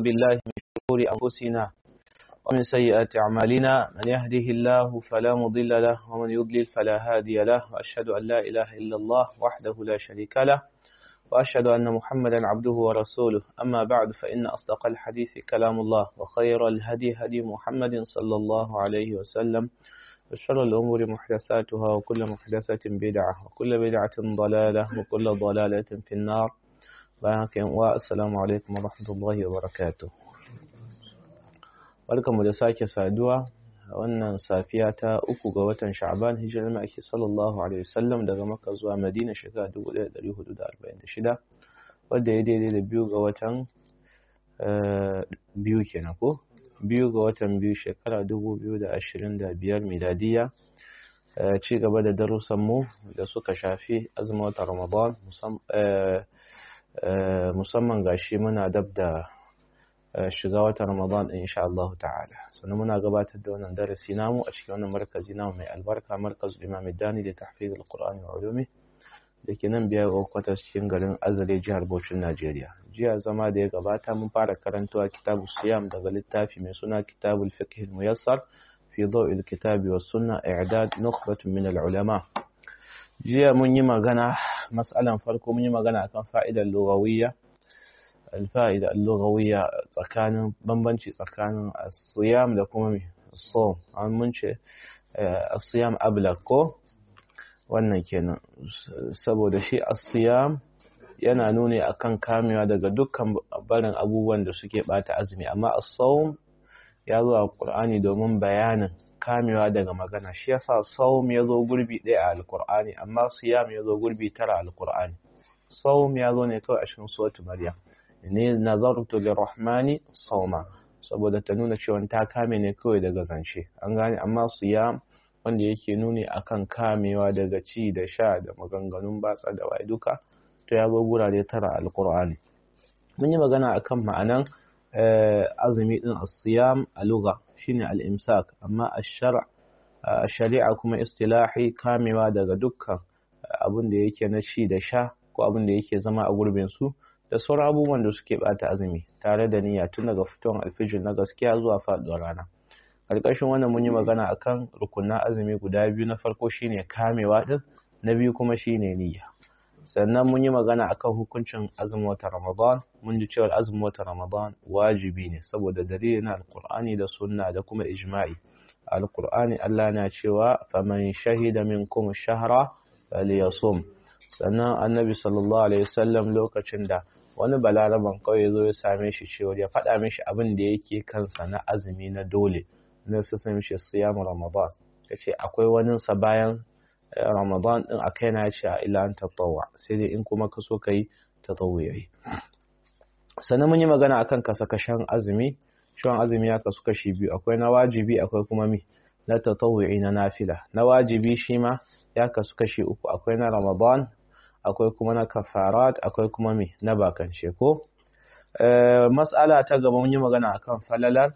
بالله من شرور أنفسنا ومن سيئات أعمالنا من يهده الله فلا مضل له ومن يضلل فلا هادي له وأشهد أن لا إله إلا الله وحده لا شريك له وأشهد أن محمدا عبده ورسوله أما بعد فإن أصدق الحديث كلام الله وخير الهدي هدي محمد صلى الله عليه وسلم وشر الأمور محدثاتها وكل محدثة بدعة وكل بدعة ضلالة وكل ضلالة في النار. والسلام عليكم ورحمة الله وبركاته. barkanmu da sake saduwa a wannan safiya ta 3 ga watan Sha'ban hijirar Maki sallallahu alaihi wasallam daga Makka zuwa Madina shekara 1446 wanda ya daidai da 2 ga watan biyu kenan ko 2 ga watan biyu shekara 2025 miladiya. Ci gaba da darussan mu da suka shafi azumin watan Ramadan musamman gashi muna dab da shiga watan Ramadan insha Allah ta'ala. Sannan muna gabatar da wannan darasi namu a cikin wannan markazi namu mai albarka, markazul Imam Dani da tahfiz al-Qur'ani wa ulumi dake nan biyar kwatas cikin garin Azare jihar Bauchi Najeriya. Jiya zama da ya gabata mun fara karantawa kitabu siyam daga littafi mai suna Kitabul Fiqh al-Muyassar fi Daw'il Kitabi was Sunnah i'dad nukhbatun min al-ulama. Jiya mun yi magana mas'alan farko mun yi magana akan fa'idar lughawiyya الفائدة اللغوية tsakanin bambanci tsakanin as-siyam da kuma as-sawm. An mun ce as-siyam ablaq ko wannan kenan saboda shi as-siyam yana nuni akan kamewa daga dukkan barin abubuwan da suke bata azumi, amma as-sawm ya zo a Qur'ani domin bayanin kamewa daga magana. Shi yasa sawm ya zo gurbi ɗaya a al-Qur'ani amma siyam ya zo gurbi 9 a al-Qur'ani. Sawm ya zo ne kawai a cikin suratul Maryam, ne nazartu lirrahmani sawma, saboda ta nuna cewa ta kame ne kawai daga zance, an gane. amma siyam wanda yake nuni akan kamewa daga ci da sha da maganganun batsa da wai duka, to ya zo gurare 9 alqur'ani. mun yi magana akan ma'anan azumi din as-siyam a lugha shine al-imsak, amma ash-shari'a kuma istilahi kamewa daga dukkan abin da yake na ci da sha ko abin da yake zama a gurbin su da sauran abubuwan da suke bata azumi tare da niyya tun daga fitowar alfijir na gaskiya zuwa faduwar rana. Karkashin wannan mun yi magana akan rukunin azumi guda biyu, na farko shine kamewa din, na biyu kuma shine niyya. Sannan mun yi magana akan hukuncin azumin watan Ramadan. Mun ji cewa azumin watan Ramadan wajibi ne saboda dalilin alqur'ani da sunna da kuma ijma'i. Alqur'ani Allah na cewa faman shahida minkum ash-shahra falyasum. Sannan annabi sallallahu alaihi wasallam lokacin da wani balaraban kawai zo ya same shi cewa ya faɗa mishi abin da yake kansa na azumi na dole, na su san mishi siyam Ramadan, yace akwai wani sa bayan Ramadan din akai na ce ila an tatawwa, sai dai in kuma ka so kai tatawwi. Sannan mun yi magana akan kasakashan azumi. Shin azumi ya kasu kashi biyu, akwai na wajibi akwai kuma na tatawwi na nafila. Na wajibi shi ma ya kasu kashi 3, akwai na Ramadan, akwai kuma na kafarat, akwai kuma na bakance ko. Mas'ala ta gaba mun yi magana akan falalar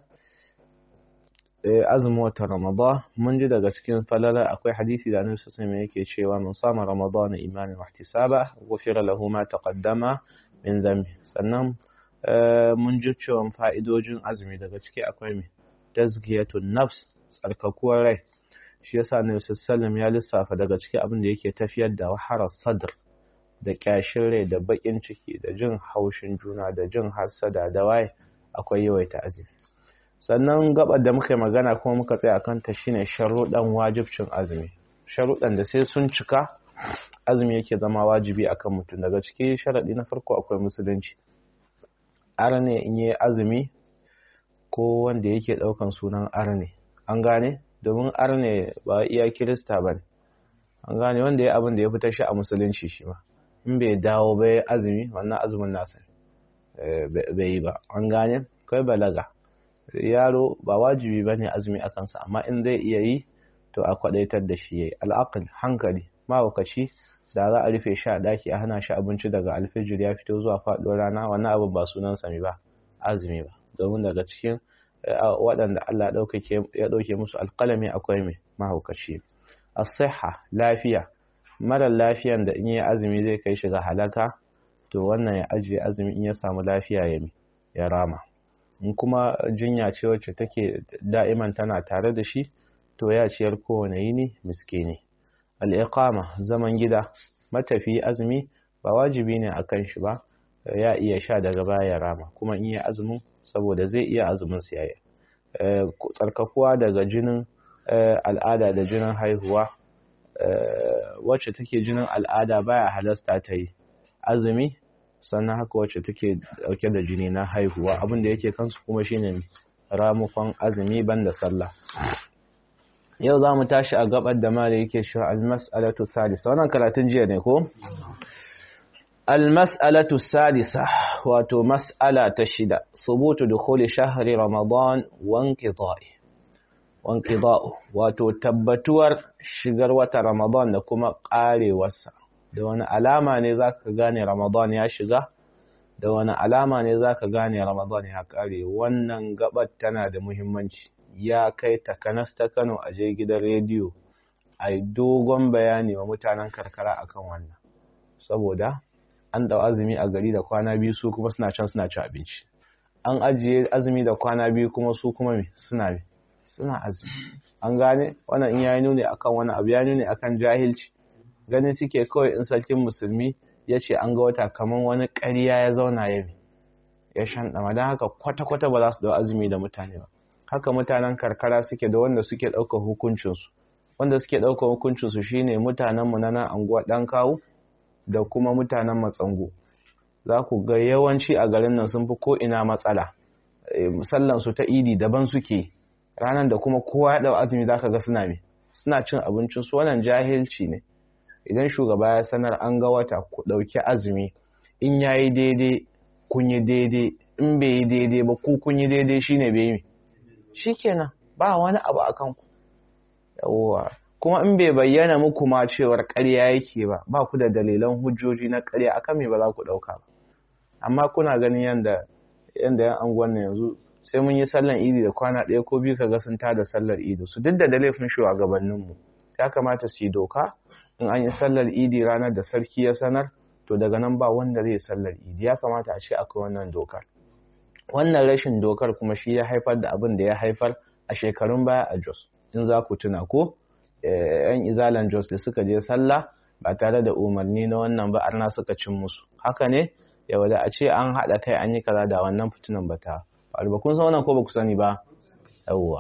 azumin watan Ramadan. Mun ji daga cikin falalar akwai hadisi da Annabi sallallahu alaihi wasallam yake cewa man sama Ramadan imanan wa ihtisaba ghufira lahu ma taqaddama min dhanbi. Sannan mun ji cewa fa'idojin azumi daga ciki akwai tazkiyatun nafs, tsarkakuwar rai. Shi yasa Annabi sallallahu alaihi wasallam ya lissafa daga ciki abin da yake tafiyar da waharar sadr, da kyashin rai, da bakin ciki, da jin haushin juna, da jin hasada da waye, akwai yawaita azumi. Sannan gabar da muka yi magana kuma muka tsaya akan ta shine sharuɗan wajibcin azumi, sharuɗan da sai sun cika azumi yake zama wajibi akan mutum. Daga ciki sharadi na farko akwai musulunci. Arne in yi azumi ko wanda yake daukan sunan arne, an gane, domin arne ba iya kirista bane, an gane, wanda ya abin da ya fita shi a musulunci shi ma in bai dawo bai azumi, wannan azumin nasa bai yi ba, an gane. Kai balaga yaro ba wajibi bane azumi a kansa, amma in zai iya yi to a kwadaitar da shi yayi. Al'aql, hankali, mawakaci da za a rufe shi a daki a hana shi abinci daga alfijir ya fito zuwa faɗuwar rana, wannan abu ba sunan sa ba azumi ba, domin daga cikin waɗanda Allah ya ɗauke musu alƙalami akwai mahaukaci. As-sihha, lafiya, mara lafiyan da in yi azumi zai kai shi ga halaka, to wannan ya ajiye azumi, in ya samu lafiya ya rama. in kuma jinya ce wacce take da'iman tana tare da shi to ya ciyar kowane yini miskini. Al-iqama zaman gida, matafi azumi ba wajibi ne akan shi ba, ya iya sha daga baya rama, kuma in yi azumin saboda zai iya azumin sa yayi. Tsarkakuwa daga jinin al'ada da jinin haihuwa, wacce take jinin al'ada baya halasta ta yi azumi, sannan haka wacce take dauke da jini na haihuwa abin da yake kansu kuma shine ramukon azumi banda sallah. Yau za mu tashi a gabar da mala yake cewa al-mas'alatu sadisa, wannan karatun jiya ne ko? Al-mas'alatu sadisa wato mas'ala ta shida, subutu dukhuli shahri ramadan wa inqida'u, wato tabbatuwar shigar wata ramadan da kuma karewarsa. Da wani alama ne zaka gane ramadan ya shiga, da wani alama ne zaka gane ramadan ya kare. Wannan gabar tana da muhimmanci, ya kai takanas ta Kano a je gidan rediyo ai dogon bayani wa mutanen karkara akan wannan, saboda an dau azumi a gari da kwana biyu su kuma suna can suna ci abinci, an ajiye azumi da kwana biyu kuma su kuma suna azumi. An gane wannan in yayi nuni akan wani abu, ya nuni akan jahilci. Ganin suke kawai in sarkin musulmi ya ce an ga wata kaman wani ƙarya ya zauna ya shanɗama, don haka kwata-kwata ba za su dau azumi da mutane ba. Haka mutanen karkara suke da wanda suke ɗaukar hukuncinsu. Wanda suke ɗaukar hukuncinsu shine mutanenmu na nan anguwa ɗan kawu da kuma mutanen matsango. Za ku ga yawanci a garin nan sun fi ko'ina matsala. Sallansu ta idi daban suke, ranar da kuma kowa ya ɗau azumi za ka ga suna cin abincinsu. Wannan jahilci ne. Idan shugaba ya sanar an ga wata, ku ɗauki azumi, in ya yi daidai kun yi daidai, in bai yi daidai ba ku kun yi daidai shine bai yi. Shi kenan, ba wani abu a kanku. Yawwa, kuma in bai bayyana muku ma cewar ƙarya yake ba ku da dalilan hujjoji na ƙarya akan me ba za ku ɗauka ba. Amma kuna ganin yanda yan anguwan nan yanzu sai mun yi sallan idi da kwana ɗaya ko biyu kaga sun tada sallar idi su, duk da laifin shugabanninmu. Ya kamata su yi doka, in an yi sallar idi ranar da sarki ya sanar to daga nan ba wanda zai sallar idi. Ya kamata a ce akwai wannan dokar. Wannan rashin dokar kuma shi ya haifar da abin da ya haifar a shekarun baya a Jos. In za ku tuna ko yan izalan Jos da suka je sallah ba tare da umarni na wannan ba, arna suka cin musu. Haka ne, yawa da a ce an haɗa kai an yi kaza da wannan fitinan ba ta faru ba. Kun san wannan ko ba ku sani ba? Yawwa.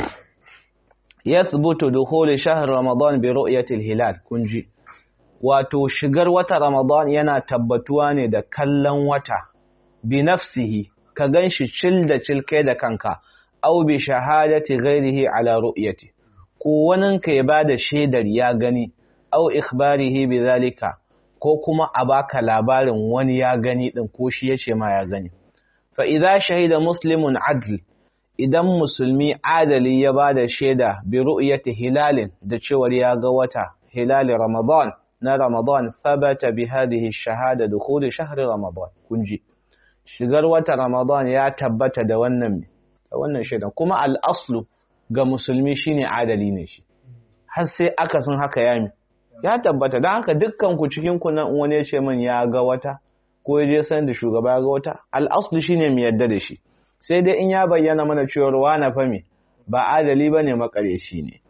Yathbutu dukhul shahr ramadan bi ru'yati al-hilal. Kun ji, wato shigar wata ramadan yana tabbatuwa ne da kallon wata bi nafsihi, ka ganshi cil da cil kai da kanka, aw bi shahadati ghairihi ala ru'yati, ko wanin ka ya bada shaidar ya gani, aw ikhbarihi bi zalika, ko kuma a baka labarin wani ya gani din ko shi yace ma ya gani. Fa idza shahida muslimun adl, idan musulmi adali ya bada shaida bi ru'yati hilalin, da cewar ya ga wata hilal ramadan na ramadan, sabata bi hadhihi ash-shahada dukhul shahr ramadan. Kunji, shigar wata ramadan ya tabbata da wannan shaida. Kuma al-aslu ga musulmi shine adali ne shi, har sai aka san haka ya tabbata. Dan haka dukkan ku cikin ku nan wani ya ce min ya ga wata ko ya je san da shugaba ya ga wata, al-aslu shine mu yadda da shi. Sai dai in ya bayyana mana cewa wani fa ba adali bane, makareci ne.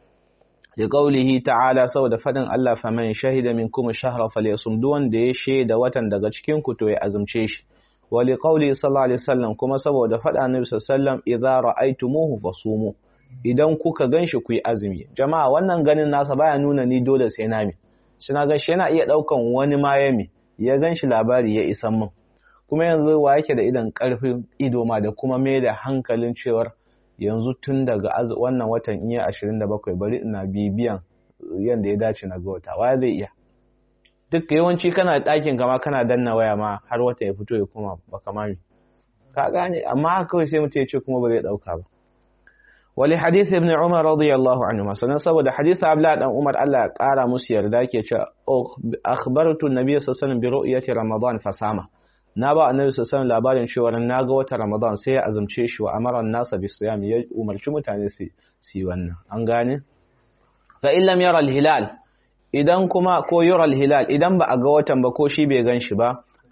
Da qaulihi ta'ala, saboda fadin Allah, faman shahida minkum ash-shahra falyasum, duk wanda ya shaida watan daga cikin ku to ya azumce shi. Wa li qauli sallallahu alaihi wasallam, kuma saboda fada Annabi sallallahu alaihi wasallam, idza ra'aytumuhu fasumu, idan kuka ganshi ku yi azumi. Jama'a, wannan ganin nasa baya nuna ni dole sai na suna ganshi, yana iya daukan wani ma ya ganshi labari ya isan min. Kuma yanzu wa yake da idan karfin ido ma da kuma mai da hankalin cewar yanzu tun daga wannan watan iya 27 bari ina bibiyan yanda ya dace na ga wata. Wa zai iya? Duk yawanci kana ɗakin kama kana danna waya ma har wata ya fito ya kuma baka mami. Ka gane, amma kawai sai mutum ya ce kuma ba zai dauka ba. Wali hadith ibn Umar radiyallahu anhu, sanan saboda hadith Abdullah dan Umar Allah ya kara musu yarda, yake cewa akhbartu an-nabiy sallallahu alaihi wasallam bi ru'yati ramadan fasama, na ba annabi sallallahu alaihi wasallam labarin cewa na ga wata ramadan sai ya azumce shi, wa amara an-nasa bi siyam, ya umarci mutane su wannan. An gane? Fa in lam yara al-hilal, idan kuma ko yura al-hilal, idan ba a ga watan ba ko shi bai gan shi ba,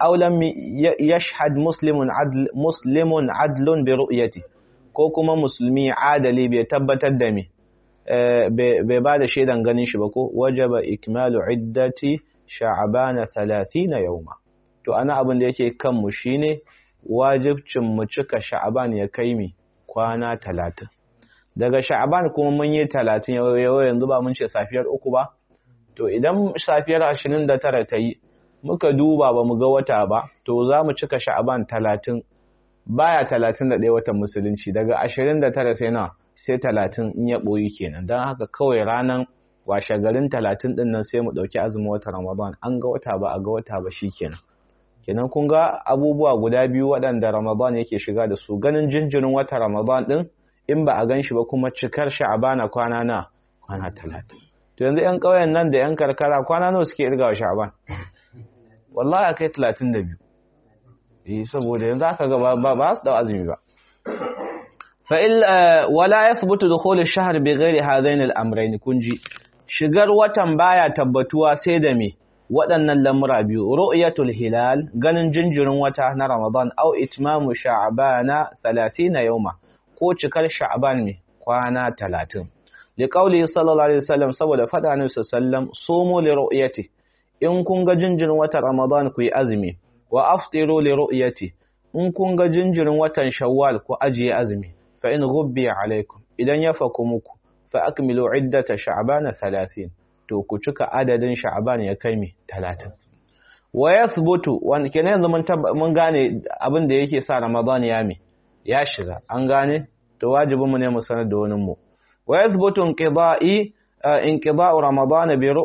aw lam yashhad muslimun adlun bi ru'yati, ko kuma musulmi adali bai tabbatar da me bai ba da shaidan ganin shi ba ko wajaba ikmalu iddati sha'bana 30 yawma. To ana abin da yake kan mu shine wajibcin mu cika sha'ban ya kai mi kwana 30. Daga sha'ban kuma mun yi 30 yau yanzu ba mun ce safiyar 3 ba, to idan safiyar 29 ta yi muka duba ba mu ga wata ba, to za mu cika sha'ban 30, baya 31 watan musulunci, daga 29 sai na sai 30 in ya boyi kenan. Dan haka kawai ranan washe garin 30 din nan sai mu dauki azumin watan Ramadan, an ga wata ba a ga wata ba shikenan. Kenan kun ga abubuwa guda biyu waɗanda Ramadan yake shiga da su, ganin jinjirin watan Ramadan din in ba a gan shi ba, kuma cikar sha'bana kwana 30. To yanzu ƴan ƙauyen nan da ƴan karkara kwana nawa suke irgawa sha'ban? Wallahi akai 32. saboda yanzu aka ga ba su da azumi ba. Fa wala yathbutu dukhul ash-shahr bighairi hadain al-amrayn, kunji shigar watan baya tabbatuwa sai da me waɗannan lamura biyu: ru'yatul hilal, ganin jinjirin wata na Ramadan, aw itmamu sha'bana 30 yawma, ko cikar sha'ban me kwana 30. li qawli sallallahu alaihi wasallam, saboda fada annabi sallallahu sumu li ru'yati, in kun ga jinjirin watan Ramadan ku yi azumi, wa aftiru li ru'yati, in kun ga jinjirin watan Shawwal ku ajiye azumi, fa in ghubbi alaikum, idan ya faku muku, fa akmilu iddata sha'bana 30, to ku cika adadin sha'ban ya kai mi 30. wa yathbutu, wan kenan yanzu mun gane abin da yake sa Ramadan ya shiga, an gane, to wajibin mu ne mu sanar da wani mu. wa yathbutu inqida'u Ramadan bi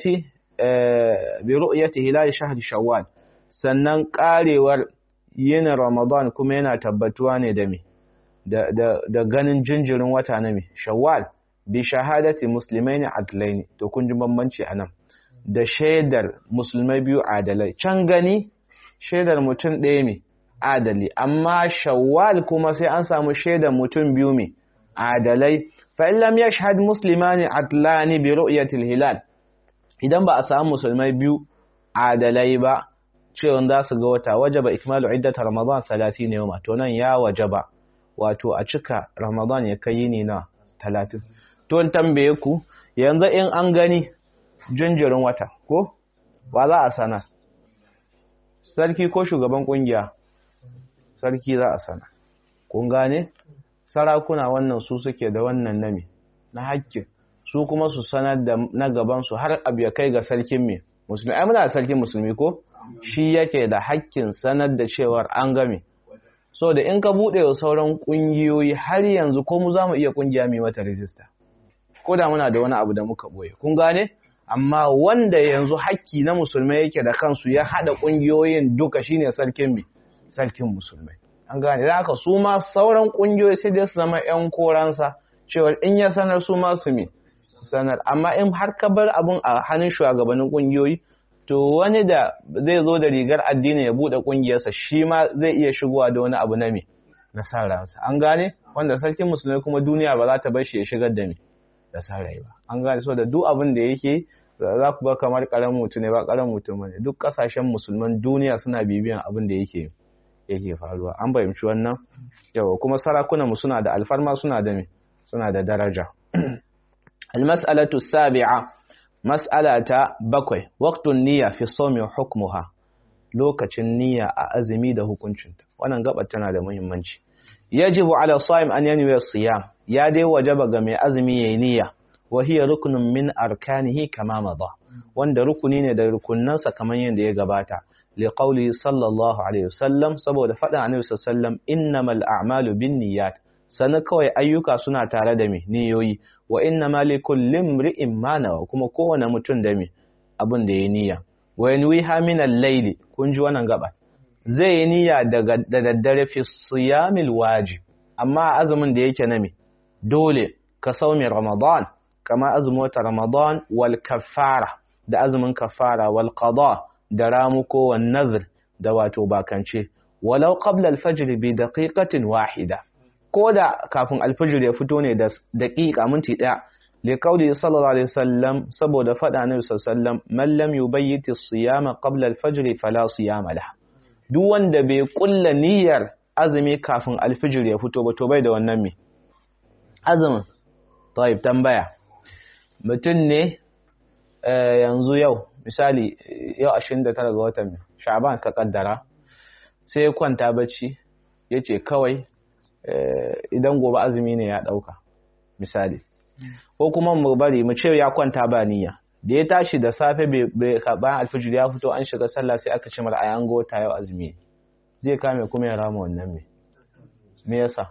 ru'yati hilal shahr Shawwal, sannan karewar yin Ramadan kuma yana tabbatuwa ne da me da ganin jinjirin wata na me Shawwal, bi shahadati muslimaini adlaini. To kun ji bambanci anan, da shaidar musulmai biyu adalai. Can gani shaidar mutum ɗaya me adali, amma Shawwal kuma sai an samu shaidar mutum biyu me adalai. fa in lam yashhad muslimani adlani bi ru'yati al-hilal, idan ba a samu musulmai biyu adalai ba cewa za su ga wata, wajaba ikmalu iddat Ramadan 30 yawma, to nan ya wajaba wato a cika Ramadan ya kai ni na 30. To in tambaye ku yanzu, in an gani jinjirin wata ko ba za a sana? Sarki ko shugaban kungiya? Sarki za a sana. Kun gane? Sarakuna wannan su suke da wannan nami na hakkin, su kuma su sanar da na gaban su har abu ya kai ga sarkin me musulmi. Ai muna da sarkin musulmi ko, shi yake da hakkin sanar da cewar an game. So da in ka bude wa sauran kungiyoyi har yanzu, ko mu zamu iya kungiya mai mata register, ko da muna da wani abu da muka boye, kun gane? Amma wanda yanzu hakki na musulmai yake da kansu ya hada kungiyoyin duka shine sarkin me sarkin musulmai, an gane? Da haka su ma sauran kungiyoyi sai dai su zama ƴan koransa, cewa in ya sanar su ma su me sanar. Amma in har ka bar abun a hannun shugabannin kungiyoyi, to wani da zai zo da rigar addini ya bude kungiyarsa, shi ma zai iya shigowa da wani abu na me na sa ransa, an gane? Wanda sarkin musulmai kuma duniya ba za ta bar shi ya shigar da me da sa rai ba, an gane? So da duk abin da yake za ku ga kamar karamin mutum ne, ba karamin mutum ne. Duk kasashen musulman duniya suna bibiyan abin da yake faruwa, an fahimci wannan? Yawa, kuma sarakunan mu suna da alfarma, suna da me suna da daraja. Al-mas'alatu as-sabi'a, mas'alata 7, waqtun niyya fi sawmi wa hukmuha, lokacin niyya a azumi da hukuncinta. Wannan gabar tana da muhimmanci. Yajibu ala sa'im an yanwi as-siyam, ya dai wajaba ga mai azumi yayin niyya, wa hiya ruknun min arkanihi kama madha, wanda rukuni ne da rukunnansa kamar yadda ya gabata. Li qawli sallallahu alaihi wasallam, saboda faɗin annabi sallallahu alaihi wasallam, innamal a'malu binniyat, sanan kawai ayyuka suna tare da me niyoyi, wa innamal likulli imri'in ma nawa, kuma kowane mutum da me abin da yayi niyya. Wa yanwiha min al-layli, kun ji wannan gaba, zai yi niyya da daddare fi siyamil wajib, amma azumin da yake na me dole, ka saumi Ramadan, kama azumin wata Ramadan, wal kaffara, da azumin kaffara, wal qada, da ramuko, wan nazr, da wato bakance, walau qabla al-fajr bi daqiqatin wahida, ko da kafin al-fajr ya fito ne da daqiqa minti daya. Li qawli sallallahu alaihi wasallam, saboda fada annabi sallallahu alaihi wasallam, man lam yubayyit as-siyama qabla al-fajr fala siyama lahu, duk wanda bai kulla niyyar azumi kafin alfijir ya fito ba to bai da wannan me azumin. Tayyib, tambaya, mutum ne yanzu yau misali yau 29 ga watan Sha'ban ka kaddara, sai ya kwanta bacci yace kawai idan gobe azumi ne ya dauka misali, ko kuma mu bari mu ce ya kwanta ba niyya, da ya tashi da safe bayan alfijir ya fito an shiga sallah sai aka ce mar ayan gota yau azumi, zai kame kuma ya rama wannan me yasa?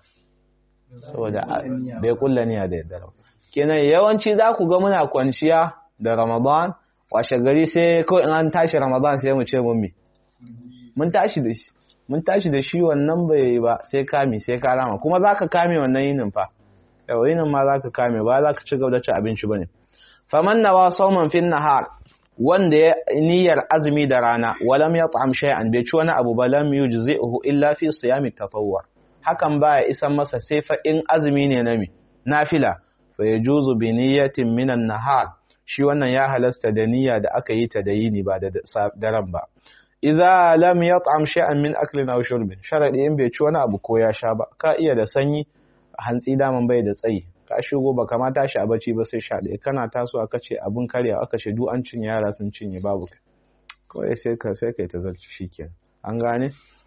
Saboda bai kulla niyya da yadda. Kenan yawanci za ku ga muna kwanciya da Ramadan, washe gari sai kawai in an tashi Ramadan sai mu ce mun tashi da shi wannan bai yi ba, sai ka rama, kuma za ka kame wannan yinin fa, yau yinin ma za ka kame, ba za ka ci gaba da cin abinci ba ne. Faman nawa sauman fin nahar, wanda ya niyyar azumi da rana, walam ya ta'am shay'an, bai ci wani abu ba, lam yujzi'uhu illa fi siyami tatawwur, hakan baya isan masa sai fa in azumi ne na nafila, fa yajuzu bi niyyatin minan nahar, shi wannan ya halasta da niyya da aka yi ta da yini ba da daren ba. Idza lam yat'am shay'an min aklin aw shurbin, sharadi in bai ci wani abu ko ya sha ba, ka iya da sanyi hantsi daman bai da tsayi, ka shigo ba kama tashi a bacci ba sai sha ɗaya, kana taso aka ce abun karya aka ce duk an cinye, yara sun cinye, babu kawai sai kai ta zarci shikenan. An gane?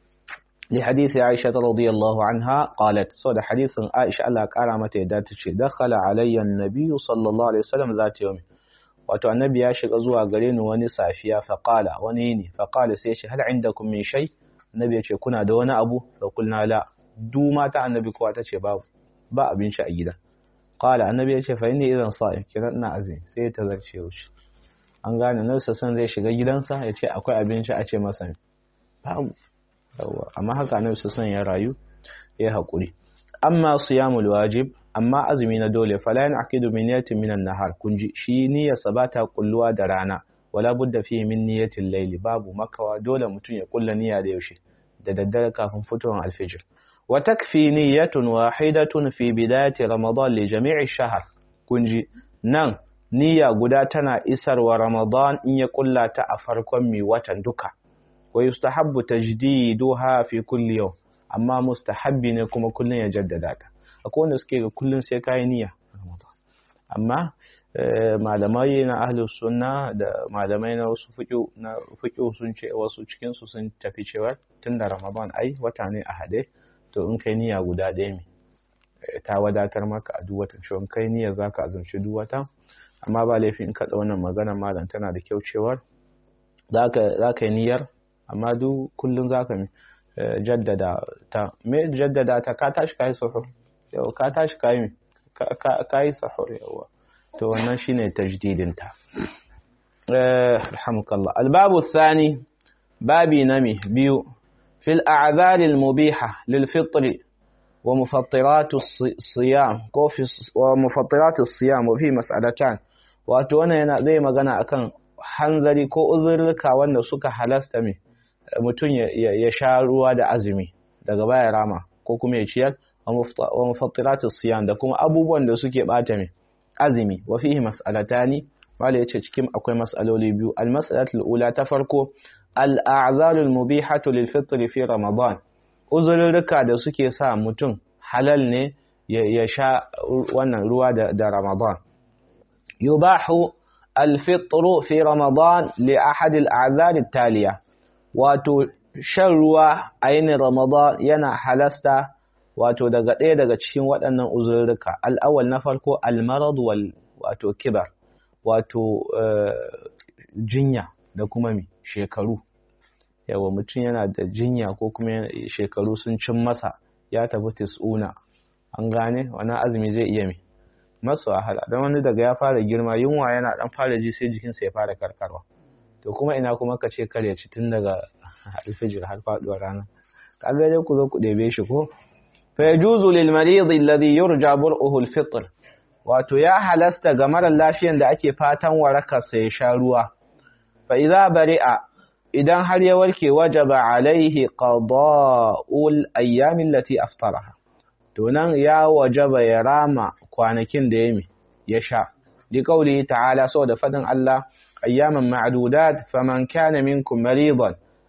li hadisi Aisha radiyallahu anha qalat, so da hadisin Aisha Allah kara mata yadda ta ce dakhala alayya an-nabiy sallallahu alaihi wasallam zata yawmi, wato annabi ya shiga zuwa gare ni wani safiya, faqala, wani ne, faqala sai shi hal indakum min shay, annabi ya ce kuna da wani abu, fa kulna la, du mata annabi kowa ta ce babu, ba abin shi a gida. Qala, annabi ya ce fa inni idan sa'im, kiran ina azumi, sai ta zarce wuce. An gane nan san zai shiga gidansa ya ce akwai abin shi, a ce masa babu, yawa, amma haka annabi san ya rayu ya hakuri. Amma siyamul wajib, amma azumi na dole, fala yanqidu min niyatin minan nahar, kunji shi niyyar sabata kulluwa da rana, wala budda fihi min niyatil layli, babu makawa dole mutun ya kulla niyya da yaushe, da daddare kafin fitowar alfijir. Wa takfi niyyatun wahidatun fi bidayati ramadan li jami'i shahr, kunji nan niyya guda tana isarwa Ramadan in ya kulla ta a farkon mi watan duka. Wa yustahabbu tajdiduha fi kulli yawm, amma mustahabbi ne kuma kullun ya jaddada ta. Akwai wanda suke ga kullun sai kai niyya Ramadan, amma malamai na ahlus sunna da malamai na wasu fiqh sun ce, wasu cikin su sun tafi cewa tunda Ramadan ai wata ne a hade, to in kai niyya guda ɗaya ne ta wadatar maka a duk watan. Shin kai niyya zaka azumci duk wata, amma ba laifi in kada wannan magana malam tana da kyau cewa zaka yi niyyar, amma duk kullun zaka jaddada ta. Me jaddada ta? Ka tashi kai sahur, yau ka tashi kai sahur, yawa, to wannan shine tajdidin ta. Alhamdulillah. Al-babu thani, babi nami biyu, fil a'dhar al-mubiha lil fitr wa mufattirat as-siyam, ko fi wa mufattirat as-siyam, wa fi mas'alatan. Wato wannan yana zai magana akan hanzari ko uzurruka wanda suka halasta mutum ya sha ruwa da azumi daga baya rama, ko kuma ya ciyar, wa mufattiratus siyam, da kuma abubuwan da suke bata azumi. Wa fihi mas'alatani, wala yace cikin akwai mas'aloli biyu. Al mas'alatul ula, ta farko, al a'zalul mubihatu lil fitr fi ramadan, uzurruka da suke sa mutum halal ne ya sha wannan ruwa da ramadan. Yubahu al fitr fi ramadan li ahad al a'zar al taliya, wato shan ruwa a yin Ramadan yana halasta wato daga ɗaya daga cikin waɗannan uzurruka. Al'awwal, na farko, al-marad wato kibar, wato jinya da kuma shekaru. Yawa, mutum yana da jinya ko kuma shekaru sun cin masa, ya tafi tis'una, an gane, wannan azumi zai iya masu wahala, don wani daga ya fara girma yunwa yana ɗan fara ji sai jikinsa ya fara karkarwa. To kuma ina kuma ka ce kar ya ci tun daga alfijir har faduwar rana, kaga dai ku zo ku ɗebe shi ko. Fa yajuzu lil marid alladhi yurja bur'uhu al fitr, wato ya halasta ga mara lafiyan da ake fatan waraka sa ya sha ruwa. Fa idza bari'a, idan har ya warke, wajaba alaihi qada'ul ayyam allati aftaraha, to nan ya wajaba ya rama kwanakin da ya sha. Li qawli ta'ala, saboda fadin Allah, ayyaman ma'dudat, faman kana minkum maridan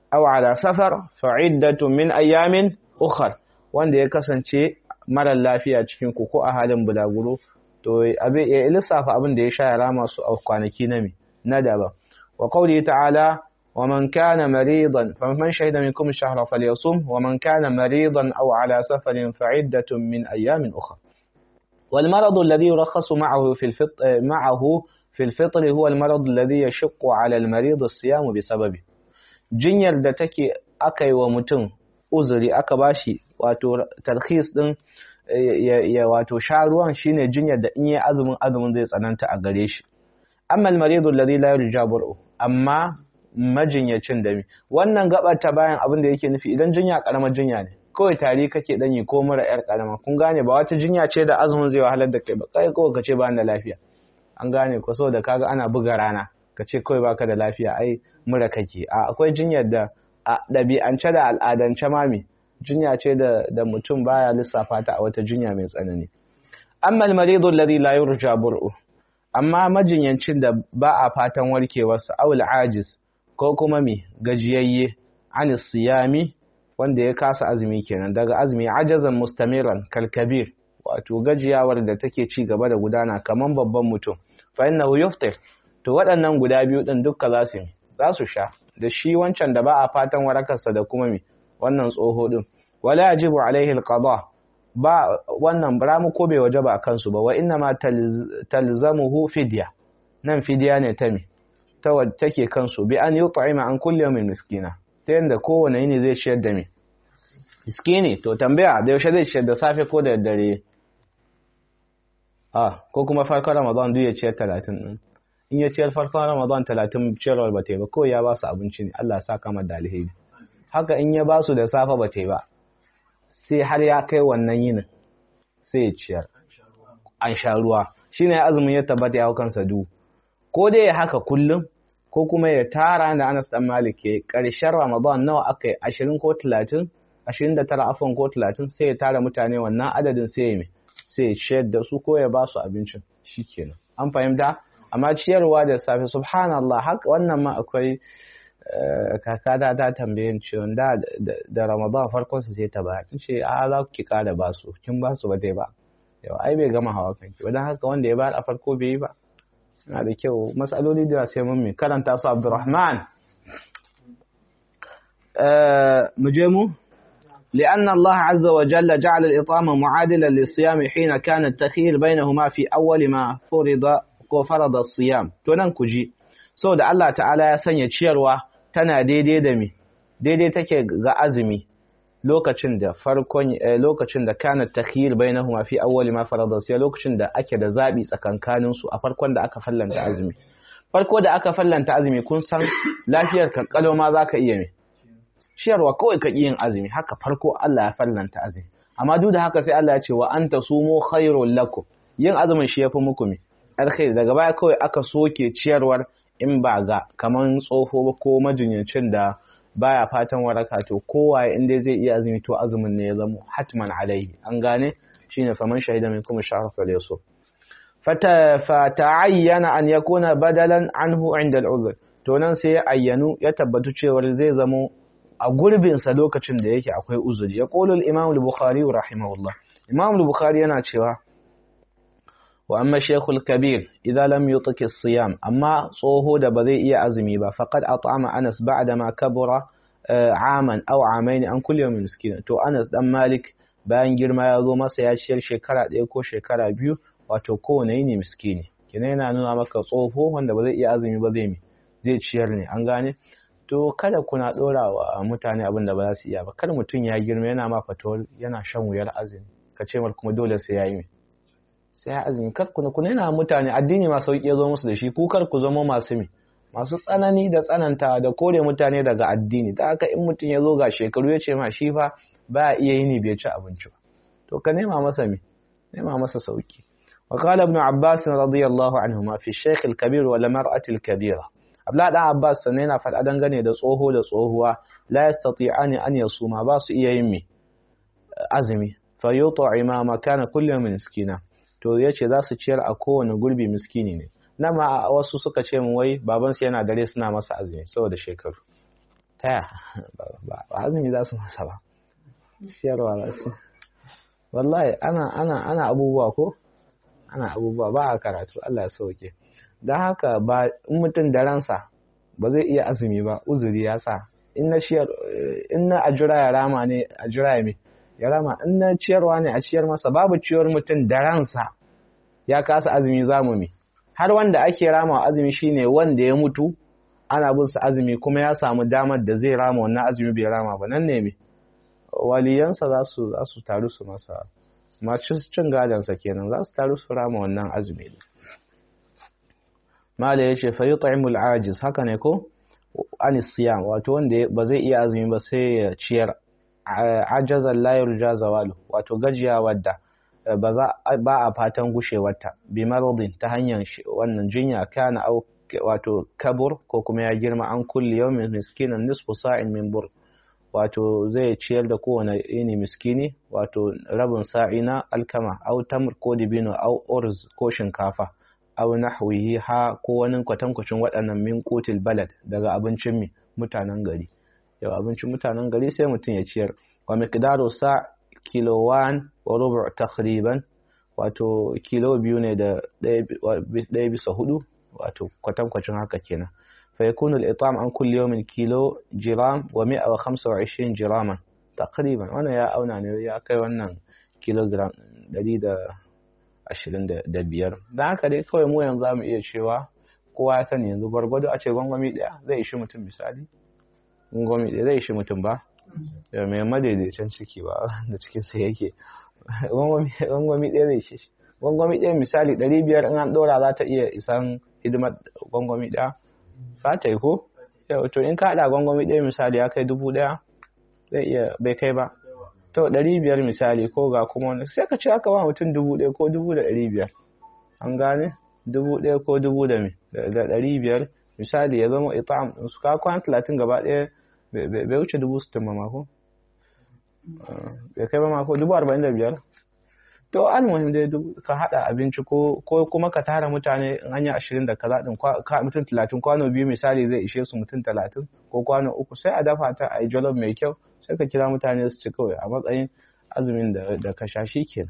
aw ala safar fa iddatun min ayamin ukhra wanda ya kasance mara lafiya cikin ku ko a halin bulaguro to abin ya lissafa abin da ya sha ya rama su a kwanaki na daban wa qawli ta'ala ومن كان مريضا فمن شهد منكم الشهر فليصم ومن كان مريضا أو على سفر فعدة من أيام أخرى والمرض الذي يرخص معه في الفطر هو المرض الذي يشق على المريض الصيام بسببه jinyar da take aka yi wa mutum uzuri aka bashi wato tarhis din ya wato sha ruwan shine jinyar da in yi azumin zai tsananta a gare shi amma al-maridu alladhi la yurja bur'u amma majinyacin dami wannan gabar ta bayan abin da yake nufi idan jinya karamar jinya ne kawai tari kake dan yi ko mura yar karama kun gane ba wata jinya ce da azumin zai wahalar da kai ba kai kawai kace ba da lafiya an gane ko saboda kaga ana buga rana kace kawai baka da lafiya ai mura kake akwai jinyar da a dabi'ance da al'adance mami jinya ce da mutum baya lissafa ta a wata jinya mai tsanani amma al-maridu alladhi la yurja bur'u amma majinyancin da ba a fatan warkewarsa awul ajiz ko kuma gajiyayye an siyami wanda ya kasa azumi kenan daga azumi ajazan mustamiran kalkabir wato gajiyawar da take ci gaba da gudana kaman babban mutum fa innahu yuftir to waɗannan guda biyu din dukka za su sha da shi wancan da ba a fatan warakarsa da kuma wannan tsoho din wala yajibu alaihi alqada ba wannan ramu ko bai wajaba a kansu ba wa inna ma talzamuhu fidya nan fidya ne ta take kansu bi an yut'ima an kulli yawmin miskina ta yanda kowane yini zai ciyar da miskini to tambaya da yaushe zai ciyar da safe ko da dare ko kuma farkon Ramadan duk ya ciyar 30 din in ya ciyar farkon Ramadan 30 ciyarwar ba ta yi ba ko ya ba su abinci ne Allah ya saka mata da alheri haka in ya ba su da safe ba ta yi ba sai har ya kai wannan yinin sai ya ciyar an sha ruwa shine azumin ya tabbata ya hau kansa ko dai ya haka kullum ko kuma ya tara da Anas dan Malik ke ƙarshen Ramadan nawa aka yi 20 ko 30 29 afon ko 30 sai ya tara mutane wannan adadin sai ya ciyar da su ko ya ba su abincin shikenan an fahimta amma ciyarwa da safe subhanallah haka wannan ma akwai kakata ta tambaye cewa da Ramadan farkon sa sai ta ba ce za ki kara ba su kin ba su ba dai ba yau ai bai gama hawa kanki wadan haka wanda ya ba a farko bai yi ba yana da kyau matsaloli da sai mun karanta su Abdurrahman mu je mu لأن الله عز وجل جعل الإطعام معادلا للصيام حين كان التخيير بينهما في أول ما فرض الصيام تونان كجي so da Allah ta'ala ya sanya ciyarwa tana daidai take ga azumi lokacin da kana takhir bainahuma fi awwal ma farada sai lokacin da ake da zabi tsakankanin su a farkon da aka fallanta azumi farko da aka fallanta azumi kun san lafiyar ka kalo ma zaka iya ciyarwa kawai ka yin azumi haka farko Allah ya fallanta azumi amma duk da haka sai Allah ya ce wa anta sumu khairul lakum yin azumin shi yafi muku alkhairi daga baya kawai aka soke ciyarwar in ba ga kaman tsofo ba ko majinyacin da baya fatan waraka to kowaye inda zai iya azumi to azumin ne ya zama hatman alaihi an gane shine faman shahida minkum ash-shahr falyasum fata'ayyana an yakuna badalan anhu 'inda al-'udhr to nan sai ya ayyanu ya tabbatu cewa zai zama a gurbin sa lokacin da yake akwai uzuri ya qulu al-imam al-bukhari rahimahullah imam al-bukhari yana cewa wa amma shaykhul kabir idza lam yutqi as-siyam amma tsoho da ba zai iya azumi ba faqad at'ama Anas ba'da ma kabura aman aw amain an kulli yawmin miskin to Anas dan Malik bayan girma ya zo masa ya ciyar shekara 1 ko shekara 2 wato kowane yini miskini kina yana nuna maka tsoho wanda ba zai iya azumi ba zai ciyar ne an gane to kada kuna dora wa mutane abin da ba za su iya ba kar mutun ya girma yana ma fatawar yana shan wuyar azumi kace mar kuma dole sai yayi sai azumi kar kuna yana mutane addini ma sauki ya zo musu da shi ku kar ku zama masu tsanani da tsananta da kore mutane daga addini da haka in mutun ya zo ga shekaru ya ce ma shi fa ba iya yini bai ci abinci ba to ka nema masa sauki wa qala ibn abbas radiyallahu anhuma fi shaykh al-kabir wa al-mar'ati al-kabira abla dan abbas sanne yana fada dangane da tsoho da tsohuwa la yastati'ani an yasuma ba su iya yin azumi fa yut'ima makana kulli yawmin miskina to yace za su ciyar a kowane gurbi miskini ne nama wasu suka ce mun wai babansu yana dare suna masa azumi saboda shekaru taya ba azumi za su masa ba ciyarwa za su wallahi ana abubuwa ko ana abubuwa ba a karatu Allah ya sauke don haka ba in mutum da ransa ba zai iya azumi ba uzuri ya sa in na ajira ya rama ne ajira ya rama in na ciyarwa ne a ciyar masa babu ciyar mutum da ransa ya kasa azumi zamu mi har wanda ake rama azumi shine wanda ya mutu ana bin sa azumi kuma ya samu damar da zai rama wannan azumi bai rama ba nan ne me waliyansa za su taru su masa masu cin gadansa kenan za su taru su rama wannan azumi mala yace fa yut'imul ajiz haka ne ko anis siyam wato wanda ba zai iya azumi ba sai ya ciyar ajazan la yurja zawalu wato gajiya wadda ba a fatan gushewarta bi maradin ta hanyar wannan jinya kana au wato kabur ko kuma ya girma an kulli yawmin miskinan nisfu sa'in min bur wato zai ciyar da kowane yini miskini wato rabin sa'i na alkama au tamr ko dibino au urz ko shinkafa au nahwihi ha ko wani kwatankwacin waɗannan min qutil balad daga abincin mutanen gari yau abincin mutanen gari sai mutum ya ciyar wa miqdaru sa kilowan wa rubu' takriban wato kilo 2 ne da 1/4 wato kwatankwacin haka kenan fa yakunu al-it'am an kulli yawmin kilo jiram wa 125 jiraman takriban wannan ya auna ne ya kai wannan kilogram 125 dan haka dai kawai mu yanzu zamu iya cewa kowa ya sani yanzu gwargwado a ce gwangwami daya zai ishi mutum misali gwangwami daya zai ishi mutum ba mai madaidaicin ciki ba da cikin sa yake gwangwami daya zai ishi gwangwami daya misali 500 in an dora za ta iya isan hidimar gwangwami daya za ta yi ko yau to in ka hada gwangwami daya misali ya kai 1000 zai iya bai kai ba to 500 misali ko ga kuma wani sai ka ce aka ba mutum 1000 ko 1500 an gane 1000 ko 1500 misali ya zama it'am su ka kwana 30 gaba daya bai wuce 60 ba mako bai kai ba mako 45,000 to almuhim dai ka hada abinci ko kuma ka tara mutane in hanya 20 da kaza din mutum 30 kwano biyu misali zai ishe su mutum 30 ko kwano 3 sai a dafa ta a yi jollof mai kyau sai ka kira mutane su ci kawai a matsayin azumin da ka sha shi kenan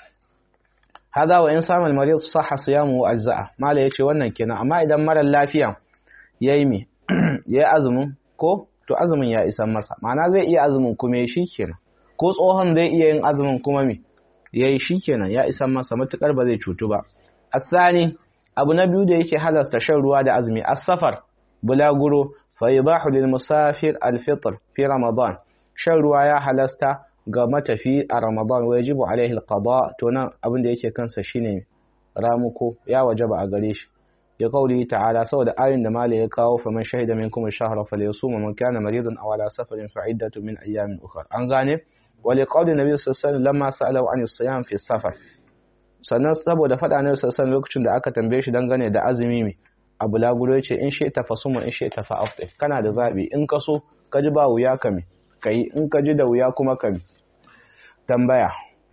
hada wa in samal marid sahha siyamu wa ajza'a mala yace wannan kenan amma idan mara lafiya yayi azumin ko to azumin ya isa masa ma'ana zai iya azumin kuma shi kenan ko tsohon zai iya yin azumin kuma yayi shi kenan ya isa masa matukar ba zai cutu ba asani abu na biyu da yake halasta shan ruwa da azumi as-safar bulaguro fa yubahu lil musafir al-fitr fi ramadan shan ruwa ya halasta ga matafi a ramadan wajibu alaihi al-qada to nan abin da yake kansa shine ramuko ya wajaba a gare shi ya kauli ta'ala saboda ayin da malai ya kawo fa man shahida minkum ash-shahra falyasum man kana maridan aw ala safarin fa iddatu min ayyamin ukhra an gane wali qawli nabi sallallahu alaihi wasallam lamma sa'alahu an as-siyam fi safar sannan saboda fada ne sallallahu lokacin da aka tambaye shi dangane da azumi a bulaguro yace in shi ta fasuma in shi ta fa'aftif kana da zabi in kaso kaji ba wuya kame kai in kaji da wuya kuma kame tambaya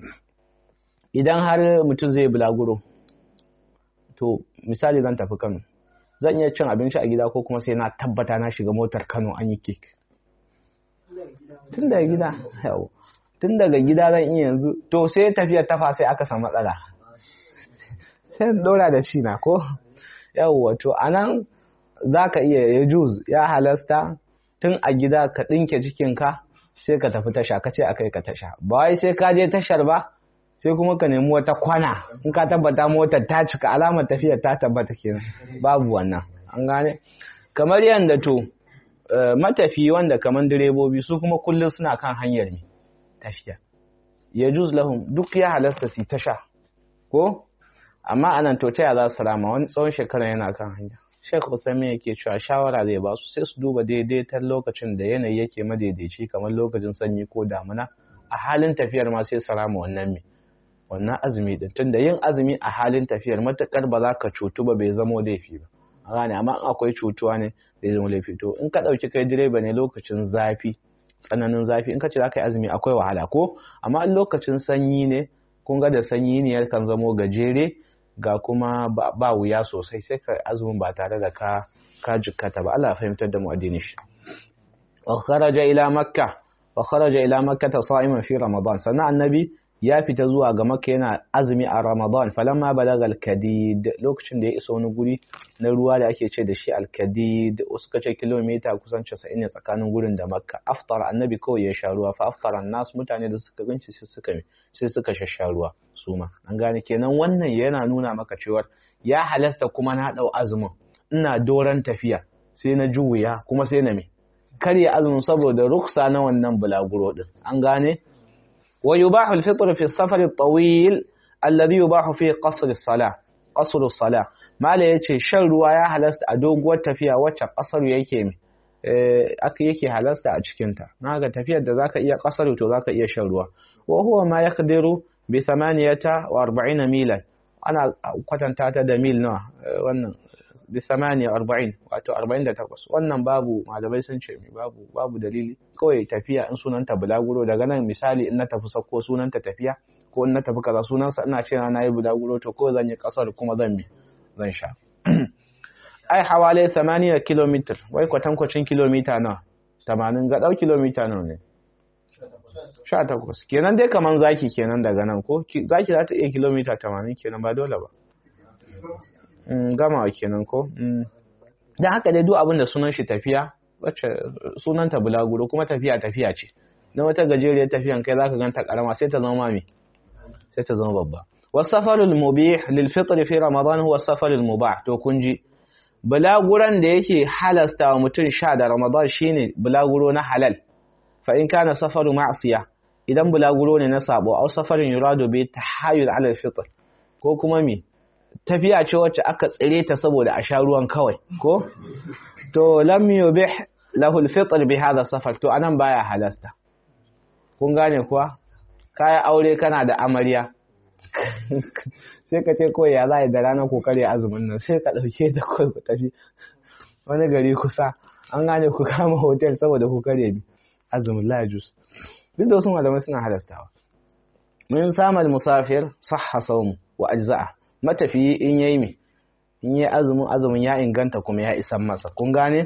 idan har mutum zai bulaguro to misali zan tafi Kano zan iya cin abinci a gida ko kuma sai na tabbata na shiga motar Kano an yi kek tun daga gida yawo tun daga gida zan iya yanzu to sai tafiyar tafa sai aka samu matsala sai dora da shi na ko yawo to anan zaka iya ya juz ya halasta tun a gida ka dinke cikinka sai ka tafi tasha ka ce akai ka tasha ba wai sai ka je tashar ba sai kuma ka nemi wata kwana in ka tabbata motar ta cika alamar tafiyar ta tabbata kenan babu wannan an gane kamar yanda to matafi wanda kaman direbobi su kuma kullun suna kan hanyar ne tafiya ya juz lahum duk ya halasta su tasha ko amma anan to taya za su rama wani tsawon shekara yana kan hanya Sheikh Usaimin yake cewa shawara zai ba su sai su duba daidaitan lokacin da yanayi yake madaidaici kamar lokacin sanyi ko damuna a halin tafiyar ma sai su rama wannan azumi din tunda yin azumi a halin tafiyar matakar ba za ka cutu ba bai zama laifi ba gane amma in akwai cutuwa ne zai zama laifi to in ka dauki kai direba ne lokacin zafi tsananin zafi in ka ce za ka yi azumi akwai wahala ko amma in lokacin sanyi ne kun ga da sanyi ne yakan zamo gajere ga kuma ba wuya sosai sai ka azumin ba tare da ka jikkata ba Allah ya fahimtar da mu addini shi wa kharaja ila makkah sa'iman fi ramadan, sannan annabi ya fita zuwa ga makka yana azumi a ramadan. Falamma balaga al-kadid, lokacin da ya isa wani guri na ruwa da ake ce da shi al-kadid, suka ce kilomita kusan 90 ne tsakanin gurin da makka, aftara annabi kawai ya sha ruwa. Fa aftara an-nas, mutane da suka ganci sai suka sha ruwa su ma. An gane kenan wannan yana nuna maka cewa ya halasta kuma na dau azumin ina doran tafiya sai na juya kuma sai na karya azumin saboda ruksa na wannan bulaguro din. An gane. wa yubahu al-fitr fi as-safar at-tawil alladhi yubahu fi qasr as-salah mala yace shan ruwa ya halasta a doguwar tafiya wacce qasaru yake halasta a cikin ta. Naga tafiyar da zaka iya qasaru to zaka iya shan ruwa. wa huwa ma yaqdiru bi 48 milan, ana kwatanta ta da mil nawa wannan bi 48 wato 48. wannan babu malamai sun ce babu dalili, kawai tafiya in sunanta bulaguro. Daga nan misali in na tafi Sakko sunanta tafiya, ko in na tafi kaza sunansa ina cewa na yi bulaguro, to ko zan yi kasar kuma zan sha. ai hawalai 8 kilometer, wai kwatankwacin kilomita nawa 80 ga dau kilomita nawa ne 18 kenan dai kaman zaki kenan. daga nan ko zaki za ta iya kilomita 80 kenan, ba dole ba gamawa kenan ko. dan haka dai duk abin da sunan shi tafiya, wacce sunanta bulaguro kuma tafiya ce. na wata gajeriyar tafiyan kai zaka ganta karama sai ta zama sai ta zama babba. wasafarul mubih lil fitr fi ramadan huwa safarul mubah. to kun ji bulaguran da yake halasta wa mutum sha da ramadan shine bulaguro na halal. fa in kana safaru ma'siya, idan bulaguro ne na sabo, aw safarin yuradu bi tahayyul ala al fitr, ko kuma tafiya ce wacce aka tsire ta saboda a sha ruwan kawai ko, to lam yubih lahu al-fitr bi hadha safar, to anan baya halasta. kun gane kuwa? kai aure kana da amarya sai ka ce ko ya zai da rana ko kare azumin nan, sai ka dauke ta kai ku tafi wani gari kusa. an gane ku kama hotel saboda ku kare azumin la juz. duk da wasu malamai suna halastawa. min samal musafir sahha sawmu wa ajza'a, matafiyi in yayi azumin ya inganta kuma ya isan masa. kun gane.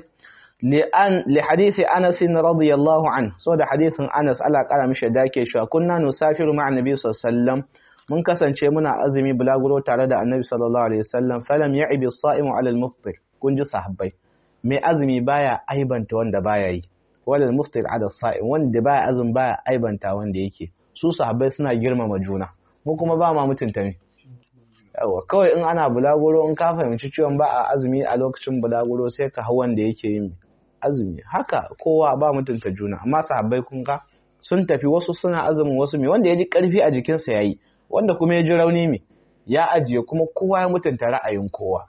li hadisi Anas radiyallahu anhu, so da hadisin Anas Allah kara mishi da yake cewa kunna nusafiru ma'a annabi sallallahu alaihi wasallam, mun kasance muna azumi bulaguro tare da annabi sallallahu alaihi wasallam. falam ya'ibi as-sa'imu 'ala al-muftir, kun ji sahabbai, mai azumi baya aibanta wanda baya yi, wala al-muftir 'ala as-sa'im, wanda baya azumi baya aibanta wanda yake. su sahabbai suna girmama juna, mu kuma ba ma mutunta ne. yawa kawai in ana bulaguro, in ka fahimci ciwon ba a azumi a lokacin bulaguro, sai ka hau wanda yake yin azumi. haka kowa ba mutunta juna. amma sahabbai kun ga sun tafi, wasu suna azumin, wasu wanda ya ji karfi a jikinsa yayi, wanda kuma ya ji rauni ya ajiye, kuma kowa ya mutunta ra'ayin kowa.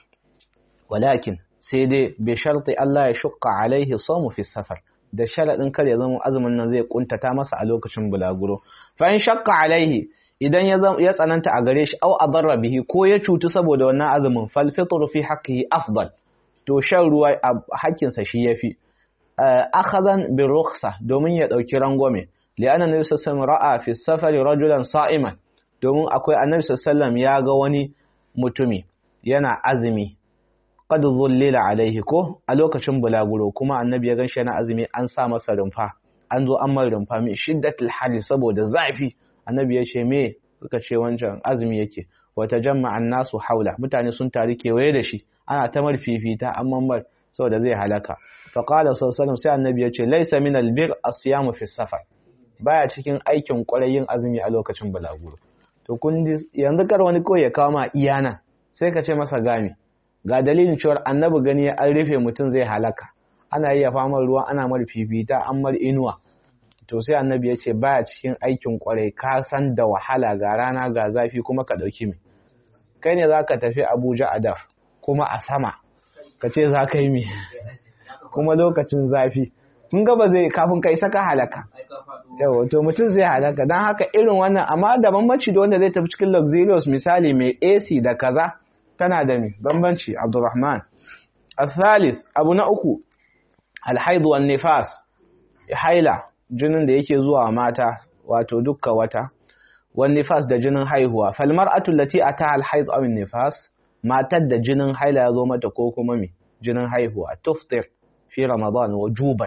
walakin sai dai bi sharti Allah ya shukka alaihi sawmu fi safar, da sharadin kar ya zama azumin nan zai kuntata masa a lokacin bulaguro. fa in shakka alaihi, idan ya tsananta a gare shi, au adarra bihi, ko ya cutu saboda wannan azumin, fal fitru fi haqqihi afdal, to shan ruwa a hakkinsa shi yafi. akhadhan bi rukhsa, domin ya dauki rangwame. li'anna nabi sallallahu alaihi wasallam ra'a fi safari rajulan sa'iman, domin akwai annabi sallallahu alaihi wasallam ya ga wani mutumi yana azumi, qad dhullila alaihi, ko a lokacin bulaguro, kuma annabi ya ganshi yana azumi, an sa masa rumfa, an zo an mai rumfa mai shiddatul hali saboda zafi. annabi ya ce me? suka ce wancan azumi yake. wata jama'an nasu haula, mutane sun tari kewaye da shi, ana ta marfifita amma saboda zai halaka. fa qala sallallahu alaihi sai annabi ya ce laysa min albir as-siyam fi safar, baya cikin aikin ƙwarayin azumi a lokacin bulaguro. to kun yanzu kar wani ko ya kawo ma iyana, sai ka ce masa gami ga dalilin cewa annabi gani an rufe mutum zai halaka, ana iya famar ruwa, ana marfifita, an mar inuwa. to sai annabi ya ce baya cikin aikin kwarai, ka san da wahala, ga rana ga zafi, kuma ka dauki kai ne zaka tafi Abuja a daf, kuma a sama ka ce za ka yi kuma lokacin zafi, kun ga ba zai, kafin kai saka halaka. yawa to mutum zai halaka. dan haka irin wannan, amma da bambanci da wanda zai tafi cikin luxurious, misali mai AC da kaza, tana da bambanci. Abdurrahman al-thalith, abu na uku, al-haid wan nifas, haila, jinin da yake zuwa mata, wato dukkan wata, wan nifas, da jinin haihuwa. fal mar'atu allati ataha al-haid aw an-nifas, matar da jinin haila ya zo mata ko kuma jinin haihuwa, tuftir fi ramadan wujuban,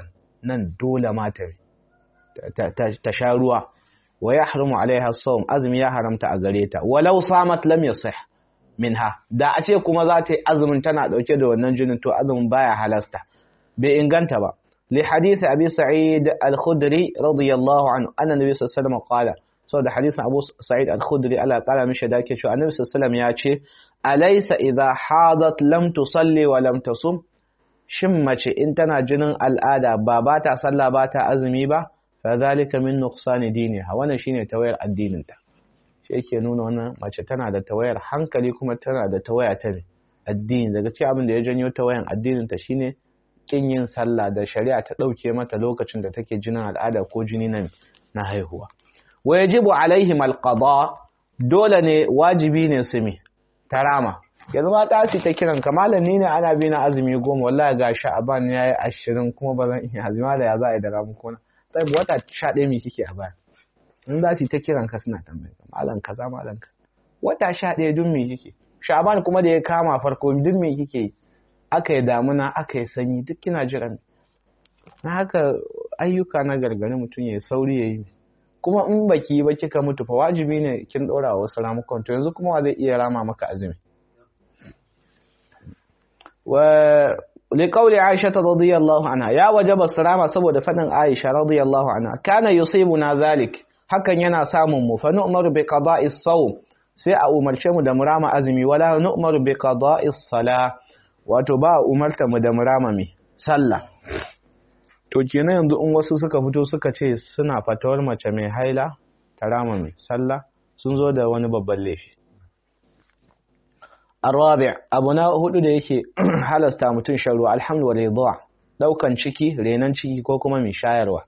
nan dole ma ta sha ruwa wa yahrumu alaiha as-sawm azumi ya haramta a gare ta walau samat lam yasih minha da a ce kuma za ta yi azumin tana dauke da wannan jinin to azumin baya halasta bai inganta ba li hadisi abi sa'id al-khudri radiyallahu anhu anna nabiy sallallahu alaihi wasallam qala saboda hadisin abu sa'id al-khudri Allah kara mishi da yake cewa annabi sallallahu alaihi wasallam ya ce alaysa idha hadat lam tusalli wa lam tasum shin mace in tana jinin al'ada ba ta sallah ba ta azumi ba fa zalika min nuqsani diniha wannan shine tawayar addininta shi yake nuna wannan mace tana da tawayar hankali kuma tana da tawaya ta addini daga cikin abin da ya janyo tawayan addininta shine kin yin sallah da shari'a ta dauke mata lokacin da take jinin al'ada ko jini na haihuwa wa yajibu alaihim alqada dole ne wajibi ne su mi tarama yanzu ma ta ta kiran kamalan ni ne ana bi na azumi 10 wallahi ga sha'aban yayi 20 kuma bazan iya azumi da ya za a yi da ramuko na sai wata 11 mi kike a baya in za su ta kiran ka suna tambaye malan kaza wata 11 dun mi kike sha'aban kuma da ya kama farko dun mi kike aka yi damuna aka yi sanyi duk kina jiran na haka ayyuka na gargari mutum ya sauri yayi kuma in baki ba kika mutu fa wajibi ne kin dora wasu ramukon to yanzu kuma zai iya rama maka azumi wa liqauli Aisha radhiyallahu anha ya wajaba sirama saboda fadin Aisha radhiyallahu anha kana yusibuna zalik hakan yana samun mu fa nu'maru bi qada'i as-sawm sai a umarce mu da murama azumi wala nu'maru bi qada'i as-salah wato ba umarta mu da murama mi sallah to kenan yanzu in wasu suka fito suka ce suna fatawar mace mai haila ta rama mai sallah sun zo da wani babban laifi arabi abu na hudu da yake halasta mutun sharu alhamdulillah daukan ciki renan ciki ko kuma mai shayarwa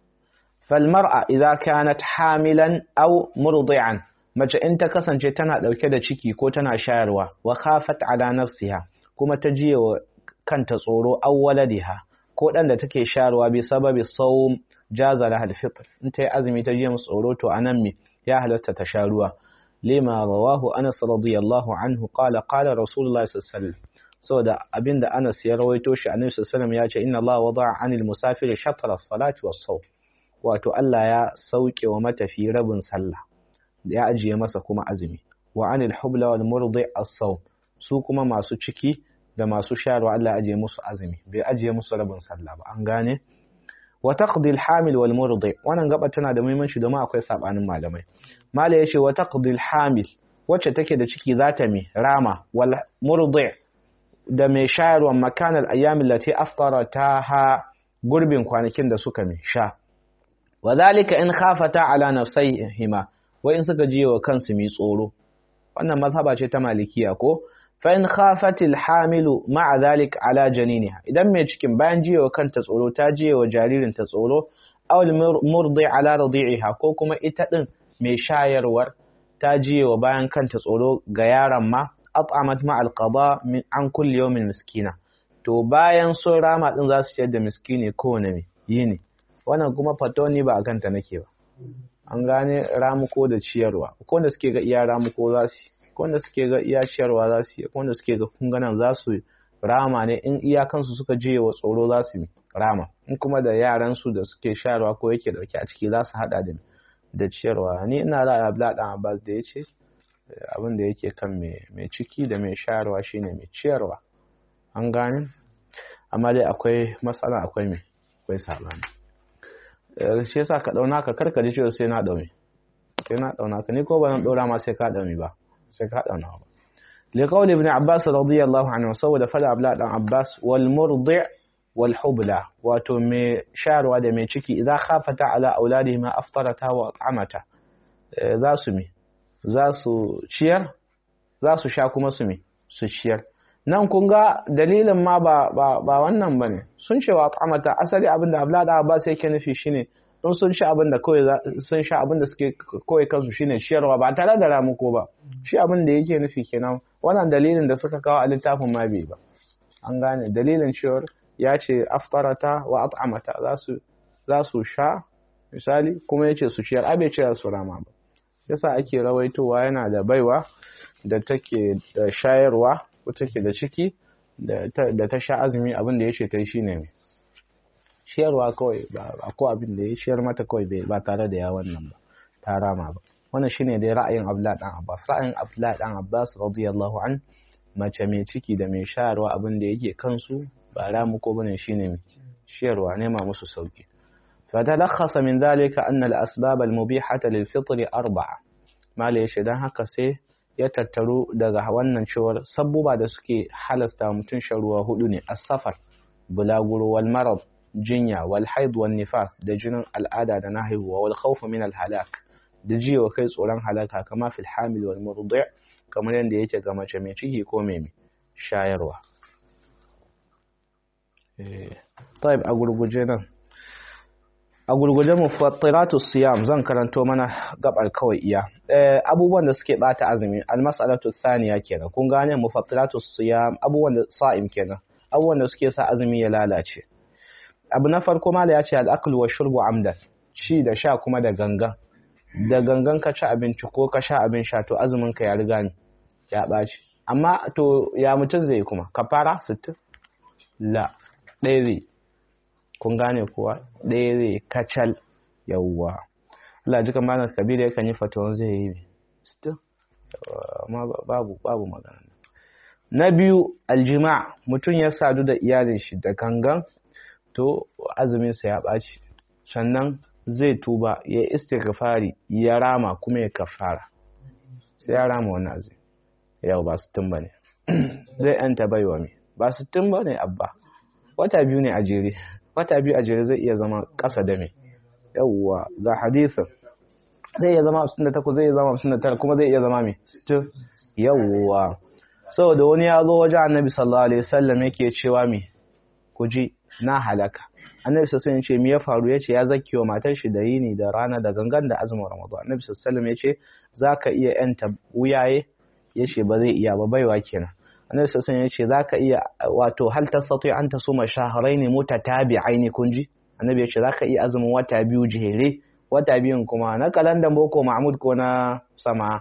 fal mar'a idza kanat hamilan aw murdi'an mace in ta kasance tana dauke da ciki ko tana shayarwa wa khafat ala nafsiha kuma ta jiye wa kanta tsoro aw waladiha ko dan da take shayarwa bi sababi sawm jaza laha al-fitr in ta yi azumi ta jiye musu tsoro to anan me ya halasta ta sharuwa lima rawahu Anas radiyallahu anhu qala Rasulullah sallallahu alaihi wasallam saboda abinda Anas ya rawaito shi Annabi sallallahu alaihi wasallam ya ce inna Allah wada'a 'anil musafiri shatra as-salati was-sawm wato Allah ya sauke wa matafi rabin sallah ya ajiye masa kuma azumi wa 'anil hubla wal murdi as-sawm su kuma masu ciki da masu shayarwa Allah ya ajiye musu azumi bai ajiye musu rabin sallah ba an gane wa taqdi al-hamil wal murdi wannan gaba tana da muhimmanci domin akwai sabanin malamai malai yace wa taqdi al-hamil wacce take da ciki zata mi rama wal murdi da mai shayarwa makanar ayyam allati aftarataha gurbin kwanakin da suka mi sha wadhalika in khafata ala nafsayhima wa in suka jiye wa kansu mi tsoro wannan mazhaba ce ta malikiya ko fa in khafat al-hamilu ma'a dhalik ala janiniha idan mai cikin bayan jiye wa kanta tsoro ta jiye wa jaririn ta tsoro aw al-murdi ala radi'iha ko kuma ita din mai shayarwar ta jiye wa bayan kanta tsoro ga yaron ma at'amat ma al-qada min an kulli yawmin miskina to bayan sun rama din za su ciyar da miskini kowane yini wannan kuma fatoni ba akan ta nake ba an gane ramuko da ciyarwa ko wanda suke ga iya ramuko za su ko wanda suke ga iya ciyarwa za su ko wanda suke ga kunganan za su rama ne in iyakansu suka jiye wa tsoro za su rama in kuma da yaran su da suke shayarwa ko yake dauke a ciki za su hada da ciyarwa ni ina da Abdullah dan Abbas da yace abin da yake kan mai ciki da mai shayarwa shine mai ciyarwa an gane amma dai akwai matsala akwai sabani shi yasa ka dauna ka karkaje cewa sai na dauna ka ni ko ban daura ma sai ka daumi ba sai ka dauna ba li qawli ibn Abbas radiyallahu anhu saboda fada Abdullah dan Abbas wal murdi' wal hubla wato mai shayarwa da mai ciki idan khafata ala auladihima aftarata wa at'amata za su ciyar za su sha kuma su ciyar nan kun ga dalilin ma ba wannan bane sun ce wa at'amata asali abinda Abdullah dan Abbas yake nufi shine in sun sha abinda kawai sun sha abinda suke kawai kansu shine ciyarwa ba tare da ramuko ba shi abinda yake nufi kenan wannan dalilin da suka kawo a littafin ma bai ba an gane dalilin cewar ya ce aftarata wa at'amata za su sha misali kuma yace su ciyar abe ce su rama ba yasa ake rawaitowa yana da baiwa da take da shayarwa ko take da ciki da ta sha azumi abin da yace tai shine ciyarwa kawai ba ko abin da ya ciyar mata kawai ba tare da ya wannan ba ta rama ba. Wannan shine dai ra'ayin Abdullah dan Abbas. Ra'ayin Abdullah dan Abbas radiyallahu an, mace mai ciki da mai shayarwa abin da yake kansu ba ramu ko bane shine ciyarwa, nema musu sauki. فتلخص من ذلك أن الأسباب المبيحة للفطر 4. ما ليش dan haka sai ya tattaru daga wannan cewar sabbuba da suke halasta mutun sharuwa hudu ne: as-safar, bulaguro, wal marad, jinya, wal haid, wal nifas, da jinin al'ada da na haihuwa, wal khawf min al halak, da jiwa kai tsoron halaka, kama fil hamil wal murdi', kamar yanda yake ga mace mai ciki ko mai shayarwa. طيب a gurguje mufattiratu siyam zan karanto mana gabar kawai iya abubuwan da suke bata azumi. Al-mas'alatu thaniya kenan, kun gane mufattiratu siyam, abubuwan da sa'im kenan, abubuwan da suke sa azumi ya lalace. Abu na farko mala ya ce al-akl wa shurbu amdan, ci da sha kuma da gangan ka ci abinci ko ka sha abin sha to azumin ka ya riga ni ya baci. Amma to ya mutun zai kuma kafara 60 la ɗaya zai, kun gane kuwa ɗaya zai kacal. yawwa Allah jika malam Kabir yakan yi fatawan zai yi still amma babu magana. Na biyu aljima', mutum ya sadu da iyalin shi da gangan to azumin sa ya baci, sannan zai tuba ya istighfari ya rama kuma ya kafara, sai ya rama wannan azumi. yau ba 60 bane zai anta baiwa me ba 60 bane abba, wata biyu ne a jere, wata biyu a jere zai iya zama ƙasa da me. yawwa ga hadisin zai iya zama 58, zai iya zama 59, kuma zai iya zama me 60. yawwa saboda wani ya zo wajen annabi sallallahu alaihi wasallam yake cewa me ku ji na halaka. Annabi sallallahu alaihi wasallam ya ce me ya faru? yace ya zakkiwa matar shi da yini da rana da gangan da azumin Ramadan. Annabi sallallahu alaihi wasallam yace zaka iya yanta wuyaye? yace ba zai iya ba, baiwa kenan. Annabi sallallahu alaihi wasallam yace zaka iya wato hal tastati an tasuma shahrayn mutatabi'ain, kunji annabi yace zaka iya azumin wata biyu jere, wata biyun kuma na kalandan boko Mahmud ko na sama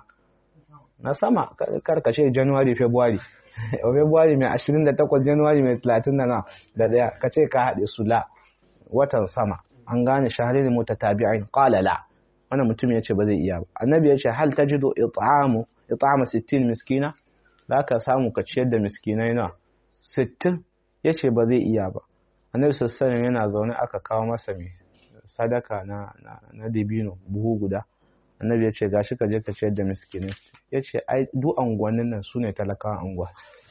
karkace January February February mai 28, January mai 31 kace ka hade su la watan sama, an gane shahrayn mutatabi'ain. qala la, wannan mutum yace ba zai iya ba. Annabi yace hal tajidu it'ama 60 miskina, za ka samu ka ciyar da miskinai na 60? yace ba zai iya ba. Annabi sallallahu alaihi wasallam yana zaune aka kawo masa mai sadaka na dibino buhu guda. Annabi yace gashi ka je ka ciyar da miskinai. yace ai duk anguwannin nan sune talakawan anguwa.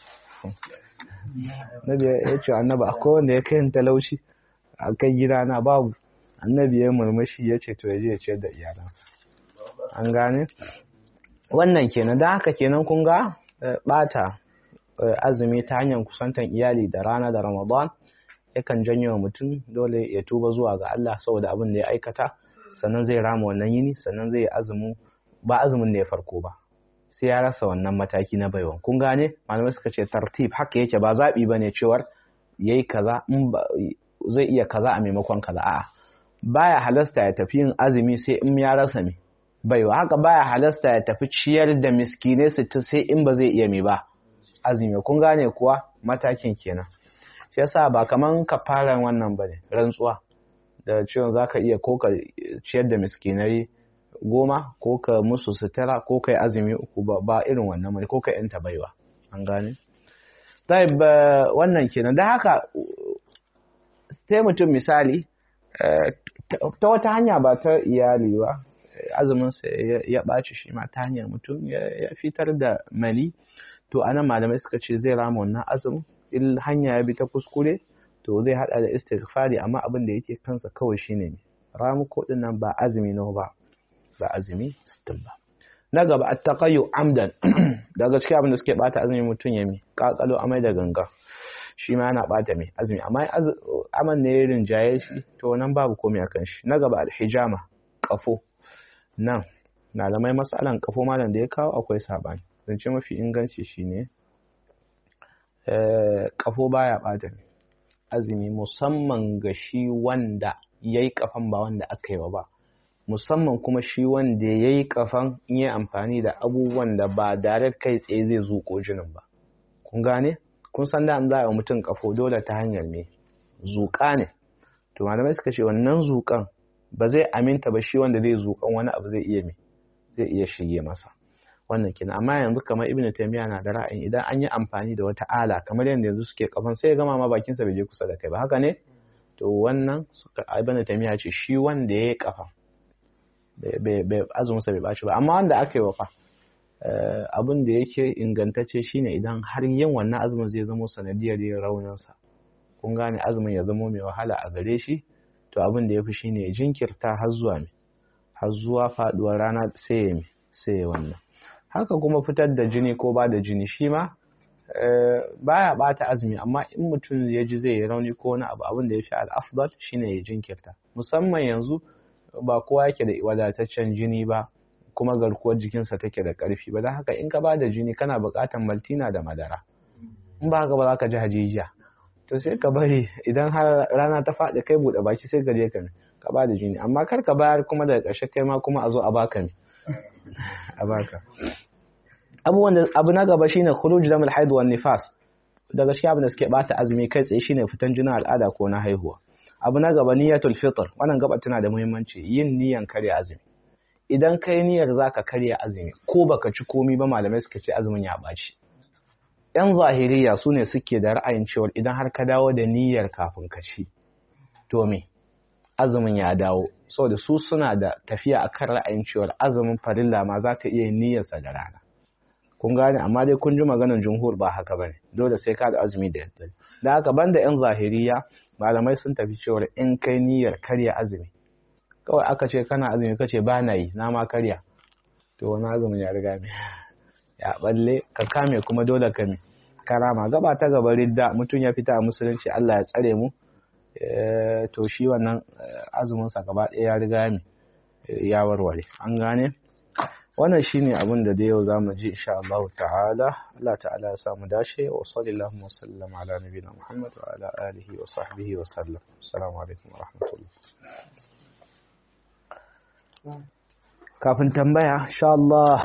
Annabi yace annabi akwai wanda ya kai talauci a kai gida na babu. Annabi ya murmushi yace to yaje ya ciyar da iyalansa. An gane wannan kenan. Dan haka kenan kun ga bata azumi ta hanyar kusantan iyali da rana da Ramadan yakan janyo wa mutum dole ya tuba zuwa ga Allah saboda abin da ya aikata, sannan zai rama wannan yini, sannan zai azumin ba azumin ne ya farko ba, sai ya rasa wannan mataki na baiwan. kun gane malamai suka ce tartib haka yake, ba zabi bane cewar yayi kaza in zai iya kaza a maimakon kaza. a'a, baya halasta ya tafi yin azumi sai in ya rasa me baiwa. haka baya halasta ya tafi ciyar da miskinai 60 sai in ba zai iya me ba azumi. kun gane kuwa matakin kenan. shi yasa ba kaman kafaran wannan bane, rantsuwa da cewa zaka iya ko ka ciyar da miskinai 10 ko ka musu sutura ko kai azumi 3 ba irin wannan bane, ko ka yanta baiwa. an gane taib wannan kenan. dan haka sai mutum misali ta wata hanya ba ta iyali ba azumin sa ya ɓaci shi ma ta hanyar mutum ya fitar da mani, to anan malamai suka ce zai rama wannan azumin. in hanya ya bi ta kuskure to zai hada da istighfari, amma abin da yake kansa kawai shine ne ramuko din nan ba azumi nawa ba azumi 60 ba. na gaba at-taqayyu amdan daga cikin abin da suke bata azumi mutum ya mi kakalo amai da ganga, shi ma yana bata mai azumi, amma aman ne irin jaye shi to nan babu komai akan shi. na gaba al-hijama, kafo. nan malamai masalan kafo malam da ya kawo akwai sabani, zance mafi inganci shine kafo baya bata azumi, musamman ga shi wanda yayi kafan ba wanda aka yi ba, musamman kuma shi wanda yayi kafan in yi amfani da abubuwan da ba direct kai tsaye zai zuƙo jinin ba. kun gane kun san da an za a mutum kafo dole ta hanyar me zuƙa ne, to malamai suka ce wannan zuƙan ba zai aminta ba, shi wanda zai zuƙan wani abu zai iya shige masa. Wannan kenan. Amma yanzu kamar Ibn Taymiyyah na da ra'ayin idan an yi amfani da wata ala kamar yadda yanzu suke kafan sai ya gama ma bakinsa bai je kusa da kai ba, haka ne? To wannan Ibn Taymiyyah ce shi wanda ya yi kafa azuminsa bai ɓaci ba, amma wanda aka yi wa fa abin da yake ingantacce shine idan har yin wannan azumin zai zama sanadiyar yin rauninsa, kun gane, azumin ya zama mai wahala a gare shi, to abin da ya fi shine ya jinkirta har zuwa faduwar rana sai ya wannan. Haka kuma fitar da jini ko ba da jini shi ma baya bata azumi, amma in mutum ya ji zai yi rauni ko wani abu, abin da ya fi al'afdal shine ya jinkirta, musamman yanzu ba kowa yake da wadataccen jini ba kuma garkuwar jikinsa take da ƙarfi ba, don haka in ka ba da jini kana buƙatar maltina da madara, in ba haka ba za ka ji hajijiya, to sai ka bari idan har rana ta faɗi kai buɗe baki sai ka je ka ba da jini, amma kar ka bayar kuma daga ƙarshe kai ma kuma a zo a baka abu na gaba shine khuruj damul haid wan nifas. Daga cikin abin da suke bata azumi kai tsaye shine fitan jinin al'ada ko na haihuwa. Abu na gaba niyyatul fitr, wannan gaba tana da muhimmanci, yin niyyan karya azumi. Idan kai niyyar zaka karya azumi ko baka ci komai ba, malamai suka ce azumin ya baci. Yan zahiriya su ne suke da ra'ayin cewa idan har ka dawo da niyyar kafin ka ci, to me azumin ya dawo, saboda su suna da tafiya akan ra'ayin cewa azumin farilla ma zaka iya yin niyyarsa da rana. Kun gane, amma dai kun ji maganar jumhur ba haka bane, dole sai ka da azumi da yadda. Da haka banda yan zahiriya, malamai sun tafi cewa in kai niyyar karya azumi, kawai aka ce kana azumi kace ba na yi, na ma karya, to wani azumin ya riga ya balle, ka kame kuma dole ka karama. Gaba ta gaba ridda, mutum ya fita a musulunci, Allah ya tsare mu, to shi wannan azumin sa gaba ɗaya ya riga ya warware. An gane? Wannan shine abin da yau zamu ji insha Allah ta'ala. Allah ta'ala ya samu dace. Wa sallallahu wa sallam ala nabiyina Muhammad wa ala alihi wa sahbihi wa sallam. Assalamu alaikum wa rahmatullah. Kafin tambaya insha Allah